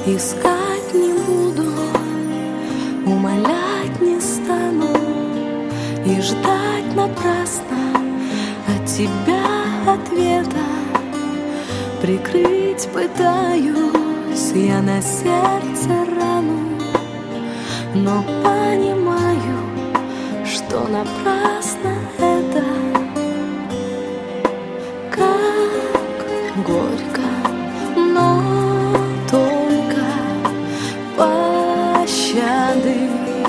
Искать не буду, умолять не стану и ждать напрасно от тебя ответа. Прикрыть пытаюсь я на сердце рану, но понимаю, что напрасно это. Как горько, но только пощады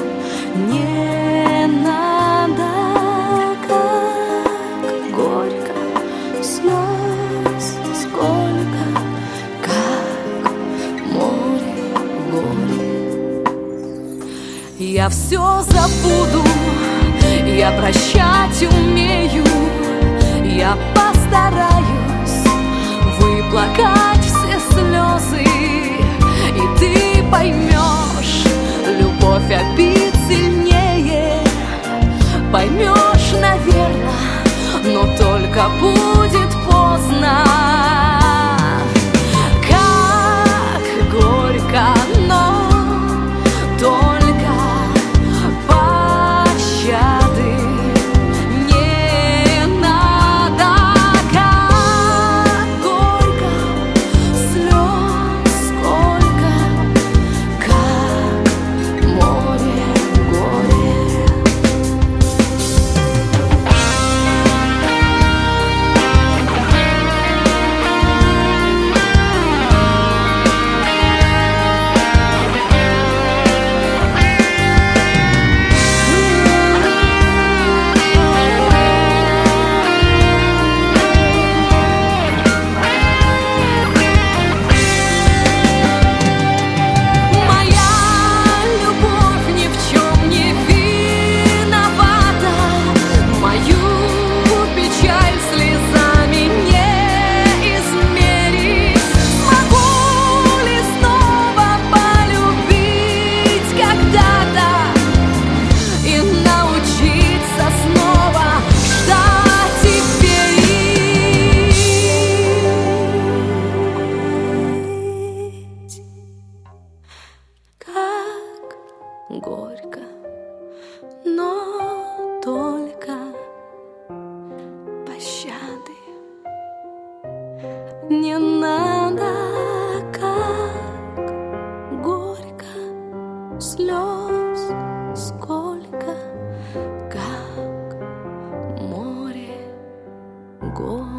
не надо. Как горько, слез сколько, как море горе. Я все забуду, я прощать умею, я постараюсь выплакать все слезы, и ты поймешь, любовь обид сильнее. Поймешь, наверное, но только будет поздно. Как горько, но только пощады не надо. Как горько, слез сколько, как море горе. Горько, но только пощады не надо. Как горько, слез сколько, как море горе.